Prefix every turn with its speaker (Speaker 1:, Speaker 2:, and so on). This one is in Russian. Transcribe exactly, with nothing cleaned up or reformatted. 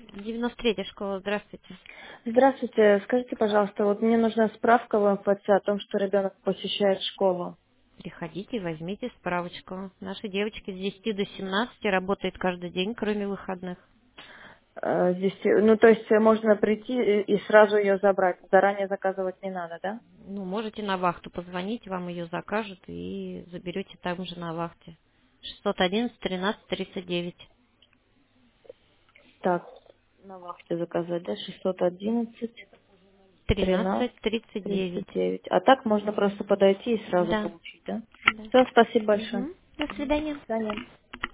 Speaker 1: девяносто третья школа, здравствуйте.
Speaker 2: Здравствуйте. Скажите, пожалуйста, вот мне нужна справка в МФЦ о том, что ребенок посещает школу.
Speaker 1: Приходите, возьмите справочку. Наши девочки с десяти до семнадцати работают каждый день, кроме выходных.
Speaker 2: Э, Здесь, э, ну, то есть э, можно прийти и и сразу ее забрать. Заранее заказывать не надо, да?
Speaker 1: Ну, можете на вахту позвонить, вам ее закажут и заберете там же на вахте. шестьсот одиннадцать тринадцать тридцать девять.
Speaker 2: Так, на вахте заказать, да? шестьсот одиннадцать тринадцать
Speaker 1: тринадцать тридцать девять.
Speaker 2: тридцать девять. А так можно просто подойти и сразу
Speaker 1: Да,
Speaker 2: получить, да?
Speaker 1: да.
Speaker 2: Все, спасибо большое.
Speaker 1: Мгм. До
Speaker 2: Мгм.
Speaker 1: свидания.
Speaker 2: До свидания.